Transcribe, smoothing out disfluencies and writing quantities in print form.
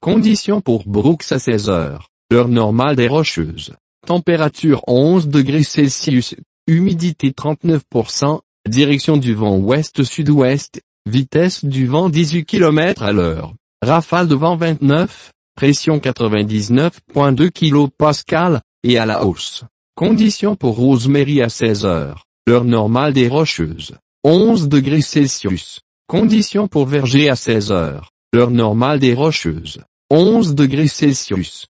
Conditions pour Brooks à 16 heures. Heure normale des Rocheuses. Température 11 degrés Celsius. Humidité 39%. Direction du vent ouest-sud-ouest. Vitesse du vent 18 km à l'heure. Rafale de vent 29. Pression 99.2 kPa. Et à la hausse. Conditions pour Rosemary à 16 heures. Heure normale des Rocheuses. 11 degrés Celsius. Conditions pour Verger à 16 heures. Heure normale des Rocheuses. 11 degrés Celsius.